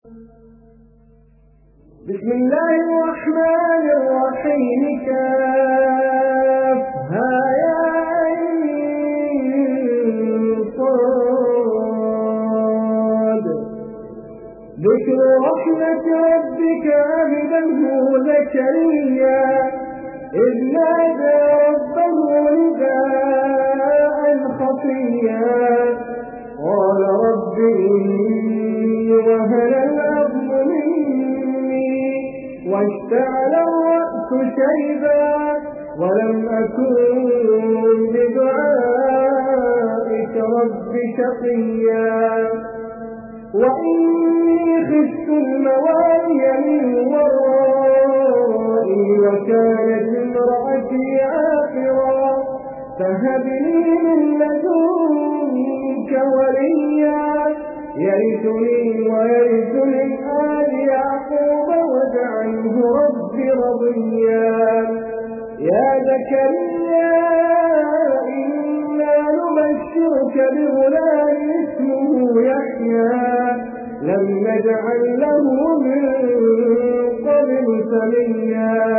بسم الله الرحمن الرحيم كافها يا عين صاد ذكر رحمة ربك عبده زكريا إذ نادى ربه نداء خفيا قال رب إني وهن العظم مني واشتعل الرأس شيبا ولم أكن بدعائك رب شقيا وإني خفت الموالي من ورائي وكانت امرأتي عاقرا فهب لي من لدنك وليا يرثني ويرث من آل يعقوب واجعله رب رضيا يا زكريا إنا نبشرك بغلام اسمه يحيى لم نجعل له من قبل سميا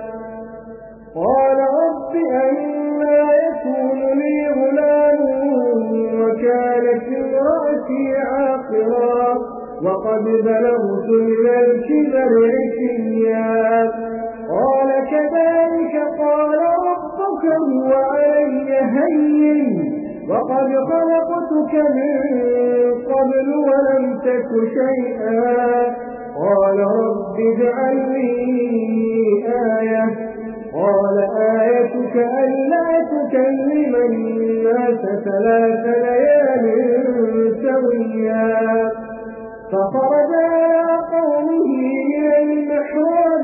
قال رب أنى يكون لي غلام وكانت امرأتي عاقرا وقد بلغت من الكبر عتيا قال كذلك قال ربك هو علي هين وقد خلقتك من قبل ولم تك شيئا قال رب اجعل لي آية قال آيتك ألا تكلم الناس 3 ليال سويا فخرج على قومه من المحراب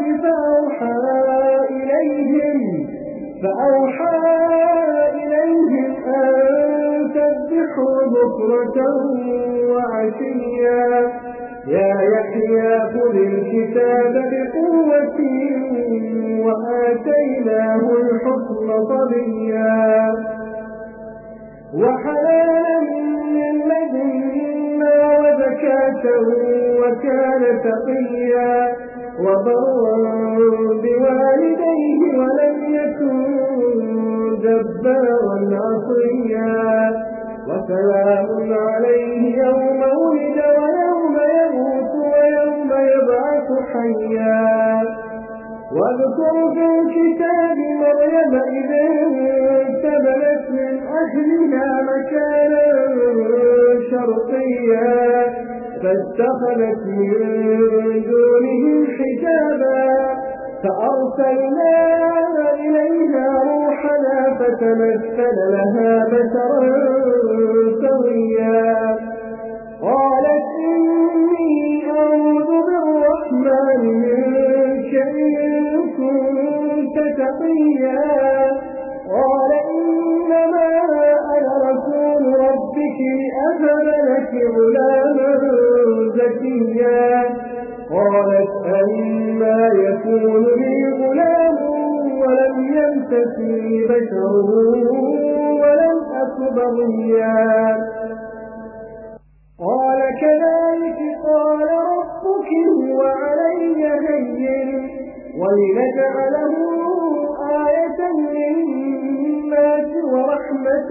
فأوحى إليهم أن سبحوا بكرة وعشيا يا يحيى خذ الكتاب بقوة وآتيناه الحكم صبيا وحلالا من لدنا وزكاة وكان تقيا وبرا بوالديه ولم يكن جبارا عصيا وسلام عليه يوم ولد ويوم يموت ويوم يبعث حيا واذكر في الكتاب مريم إذ انتبذت من أهلها مكانا شرقيا فاتخذت من دونهم حجابا فأرسلنا إليها روحنا فتمثل لها بشرا سويا قالت إني أعوذ بالرحمن منك إن كنت تقيا قال إنما أنا رسول ربك لأهب لك غلاما زكيا قالت أما يكون لي غلام ولم يمسسني بشر ولم أك بغيا قال كذلك قال ربك هو علي هين ولنجعله آية للناس ورحمة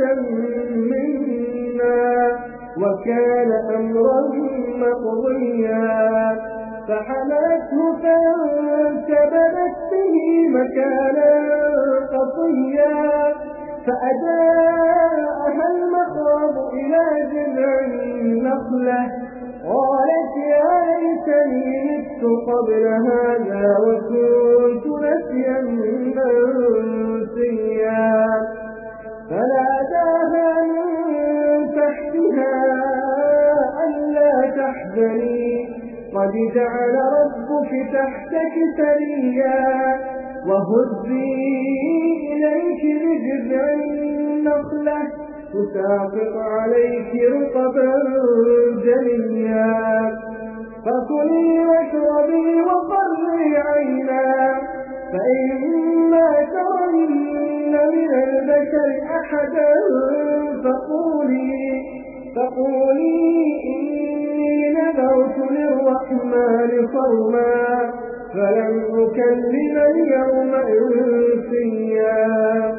منا وكان أمرا مقضيا فحملته فانتبذت به مكانا قصيا فأجاءها المخاض إلى جذع النخلة قالت يا ليتني مت قبل هذا وكنت نسيا منسيا فناداها من تحتها ألا تحزني قد جعل ربك تحتك سريا وهزي إليك بجذع النخلة تساقط عليك رطبا جنيا فكلي واشربي وقري عينا فإما ترين من البشر أحدا فقولي إني نذرت للرحمن الرحمن صوما فلم أكلم اليوم إنسيا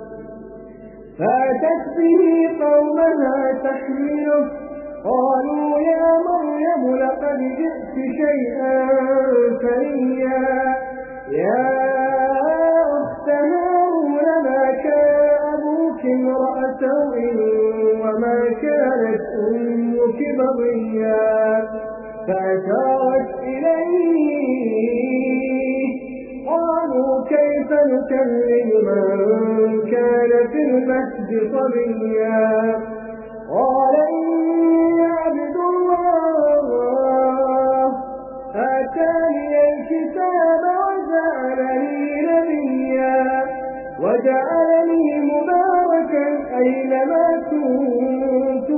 فأتت به قومها تحمله قالوا يا مريم لقد جئت شيئا فريا يا أخت هارون ما كان أبوك امرأ سوء وما كانت أمك بغيا فأشارت إليه قالوا كيف نكلم من كان في المهد صبيا قال إني عبد الله آتاني الكتاب وجعلني نبيا وجعلني مباركا أينما كنت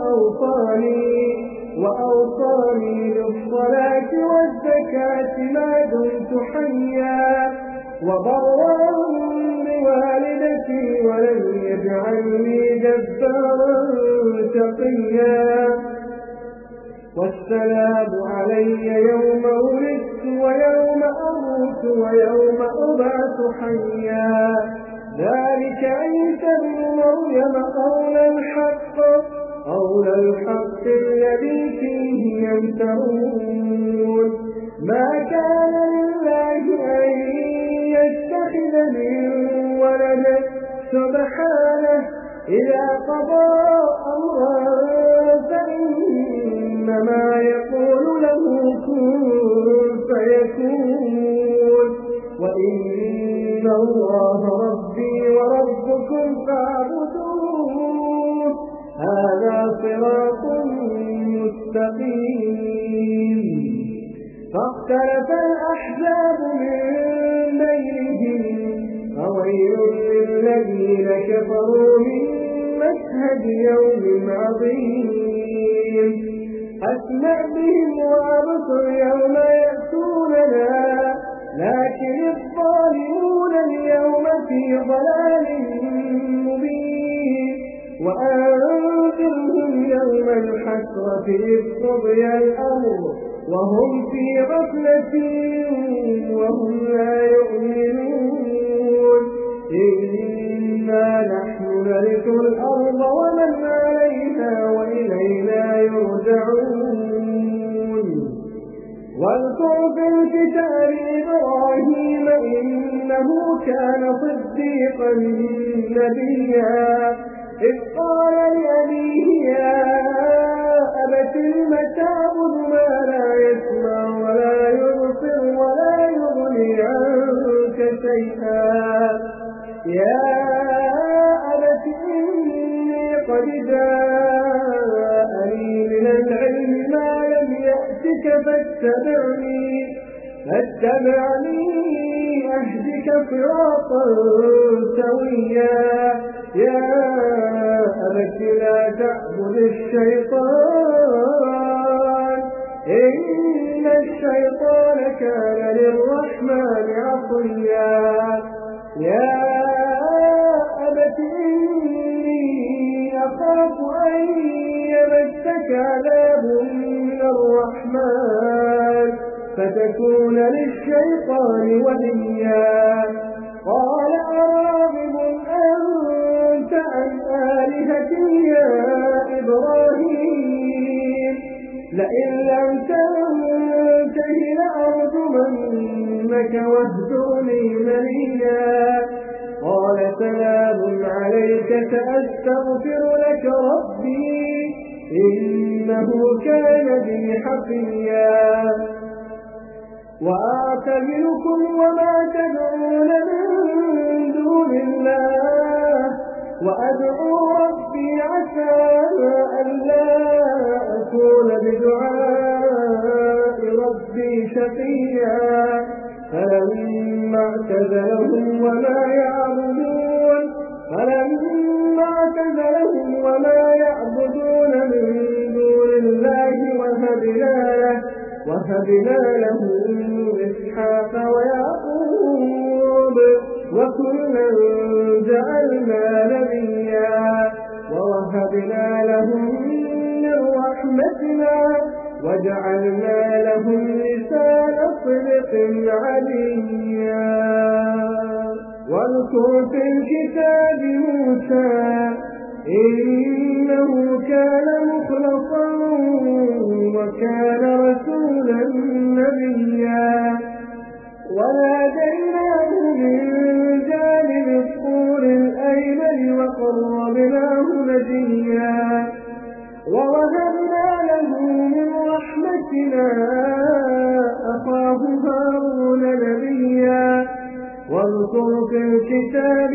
وأوصاني بالصلاة والزكاة ما دمت حيا وبرا بوالدتي ولم يجعلني جبارا شقيا والسلام علي يوم ولدت ويوم أموت ويوم أبعث حيا ذلك عيسى ابن مريم قول الحق الذي فيه يمترون ما كان لله أن يتخذ من ولد سبحانه إذا قضى أمرا فإنما يقول له كن فيكون وإن الله ربي وربكم فاعبدوه هذا صراط مستقيم فاختلف الأحزاب من بينهم فويل للذين كفروا من مشهد يوم عظيم أسمع بهم وأبصر يوم يأتوننا لكن الظالمون اليوم في ضلال مبين وأنذرهم يوم الحسرة إذ قضي الأمر وهم في غفلة وهم لا يؤمنون إنا نحن نرث الأرض ومن عليها وإلينا يرجعون واذكر في الكتاب إبراهيم إنه كان صديقا نبيا إذ قال لأبيه يا أبت لم تعبد ما لا يسمع ولا يبصر ولا يغني عنك شيئا يا أبت إني قد جاءني من العلم ما لم يأتك فاتبعني أهدك صراطا سويا يا أبت لا تعبد الشيطان إن الشيطان كان للرحمن عصيا يا أبت إني أخاف أن يمسك عذاب من الرحمن فتكون للشيطان وليا قال أراغب أنت عن آلهتي يا إبراهيم لئن لم تنته لأرجمنك واهجرني مليا قال سلام عليك سأستغفر لك ربي إنه كان بي حفيا وأعتزلكم وما تدعون من دون الله وأدعو ربي عسى ألا أكون بدعاء ربي شقيا فلما اعتزلهم وما يعبدون من دون الله وهبنا له إسحاق ويعقوب وكلا جعلنا نبيا ووهبنا لهم من رحمتنا وجعلنا لهم عليا. واذكر في الكتاب موسى إنه كان مخلصا وكان رسولا نبيا. وناديناه من جانب الطور الأيمن وقربناه نجيا. ووهبنا له من رحمتنا أخاه هارون نبيا. واذكر في الكتاب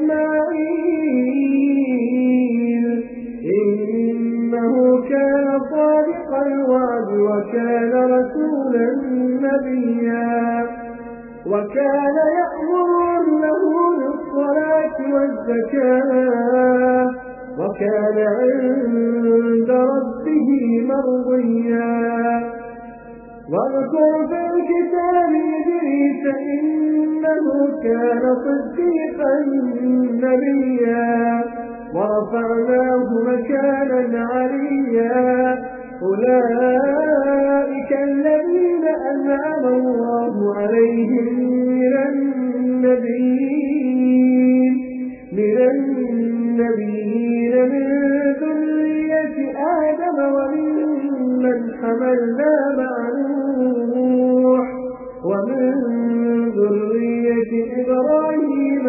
إسماعيل إنه كان صادق الوعد وكان رسولا نبيا. وكان يأمر أهله بالصلاة والزكاة وكان عند ربه مرضيا. واذكر في الكتاب إدريس إنه كان صديقا نبيا. ورفعناه مكانا عليا. أولئك الذين أنعم الله عليهم من النبيين من ذرية آدم وممن حملنا مع نوح ومن ذرية إبراهيم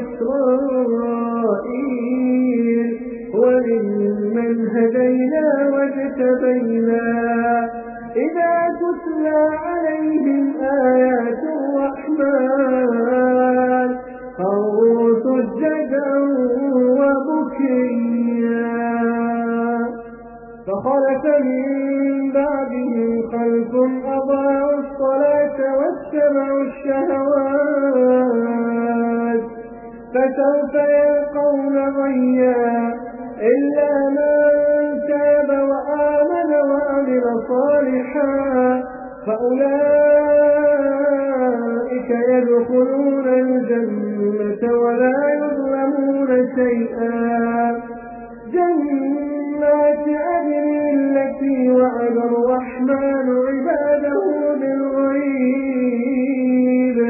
وإسرائيل وممن هدينا واجتبينا. إذا تتلى عليهم آيات الرحمن خروا سجدا وبكيا. فخلف من بعدهم خلف أضاعوا الصلاة واتبعوا الشهوات فسوف يلقون غيا. إلا من تاب وآمن وعمل صالحا فأولئك يدخلون الجنة ولا يظلمون شيئا. جنات عدن التي وعد الرحمن عباده بالغيب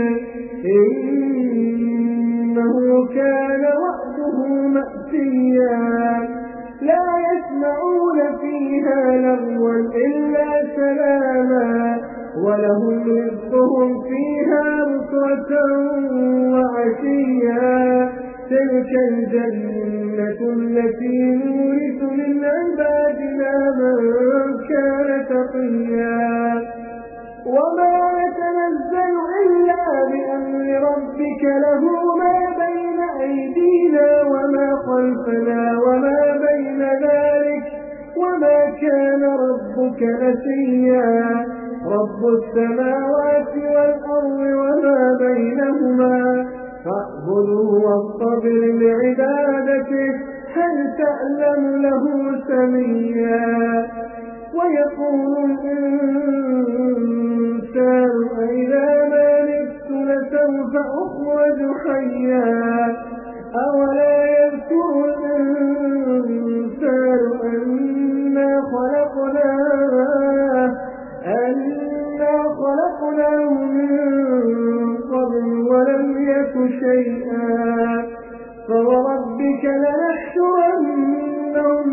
إنه كان وعده مأتيا. لا يسمعون فيها لغوا إلا سلاما ولهم رزقهم فيها بكرة وعشيا. تلك الجنة التي نورث من عبادنا من كان تقيا. وما يتنزل إلا بأمر ربك له ما بين أيدينا وما خلفنا وما بين ذلك وما كان ربك نسيا. رب السماوات والأرض وما بينهما فاعبده واصطبر لعبادته هل تعلم له سميا. ويقول الإنسان أئذا ما مت لسوف أخرج حيا. أولا يذكر الإنسان أنا خلقناه من قبل ولم يك شيئا. فوربك لنحشرنهم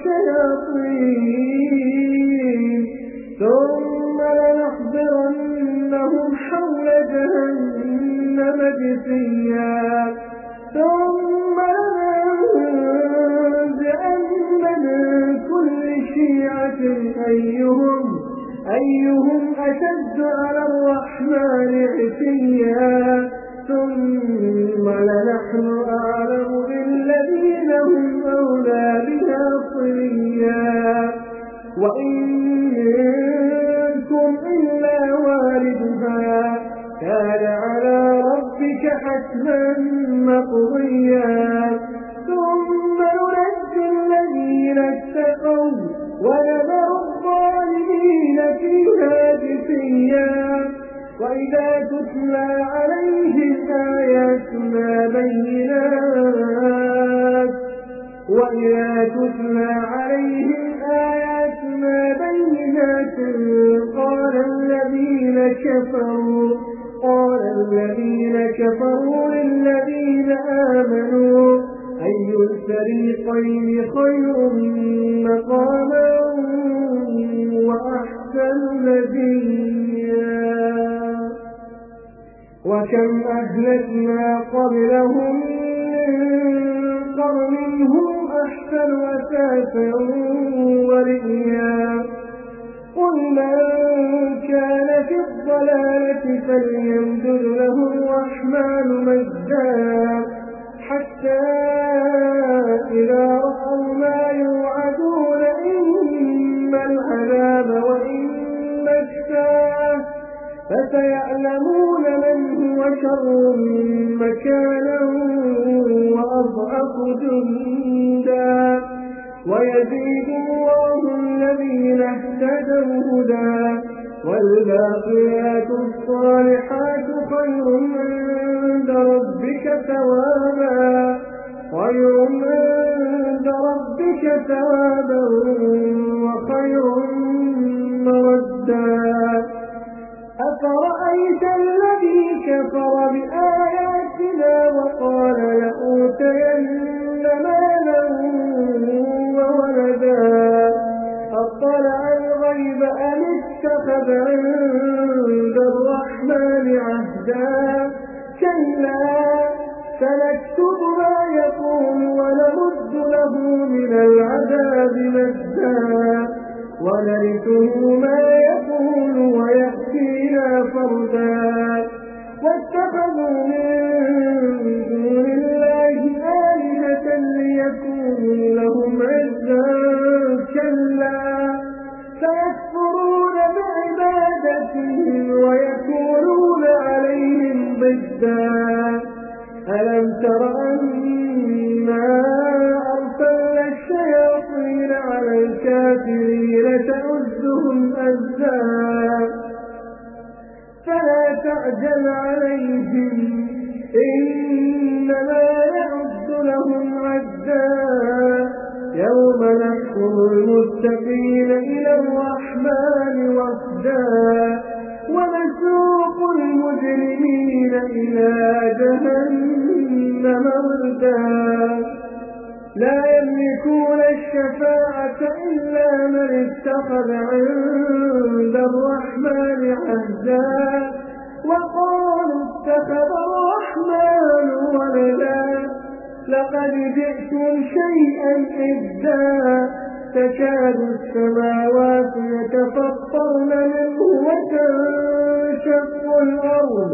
والشياطين ثم لنحضرنهم حول جهنم جثيا. ثم لننزعن من كل شيعة أيهم أشد على الرحمن عتيا. ثم لنحن أعلم بالذين هم أولى بها صليا. وإن منكم إلا واردها كان على ربك حتما مقضيا. ثم ننجي الذين اتقوا ونذر الظالمين فيها جثيا. وإذا تتلى عليهم آياتنا آياتنا بينات قال الذين كفروا للذين آمنوا أي الفريقين خير مقاما وأحسن نديا وكم أهلكنا قبلهم من قرن هم أحسن أثاثا ورئيا قل من كان في الضلالة فليمدد له الرحمن مدا حتى إذا رأوا ما يوعدون إما العذاب وإما الساعة فسيعلمون من هو شر مكانا وأضعف جندا ويزيد الله الذين اهتدوا هدى والباقيات الصالحات خير عند ربك ثوابا وخير مردا أفرأيت الذي كفر بآياتنا وقال لأوتين مالا وولدا أطلع الغيب أم اتخذ عند الرحمن عهدا كلا سنكتب ما يقول ونمد له من العذاب مدا ونرثه ما يقول ويأتينا فردا واتخذوا من دون الله آلهة ليكونوا لهم عزا كلا سيكفرون بعبادتهم ويكونون عليهم ضدا ألم تر أنا أرسلنا الشياطين على الكافرين تؤزهم أزا فلا تعجل عليهم إنما يعد لهم عدا يوم نحشر المتقين إلى الرحمن وفدا ونسوق المجرمين إلى جهنم وردا لا يملكون الشفاعة إلا من اتخذ عند الرحمن عهدا وقالوا اتخذ الرحمن ولدا لقد جئتم شيئا إدا تكاد السماوات يتفطرن منه وتنشق الأرض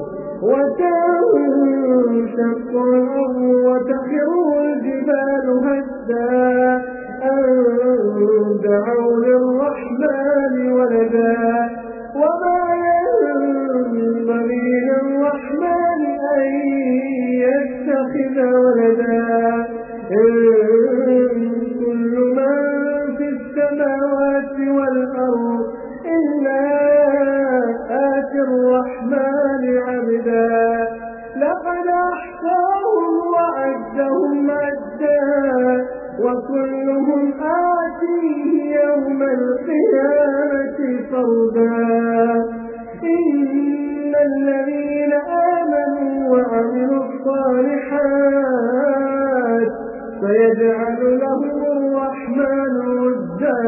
وتخر الجبال هدا أن دعوا للرحمن ولدا وما ينبغي للرحمن أن يتخذ ولدا إن كل من في السماوات والأرض إلا آتي الرحمن عبدا لقد أحصاهم وعدهم عدا وكلهم آتيه يوم القيامة فردا إن الذين آمنوا وعملوا الصالحات فيجعل لهم الرحمن ودا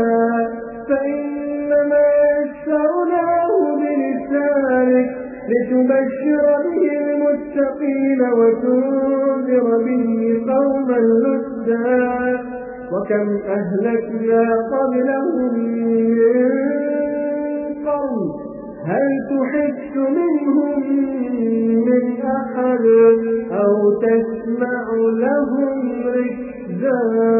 فإنما يسرناه بلسانك لتبشر به المتقين وتنذر به قوما لدا وكم أهلكنا قبلهم من قرن هل تحس منهم من أحد أو تسمع لهم ركزا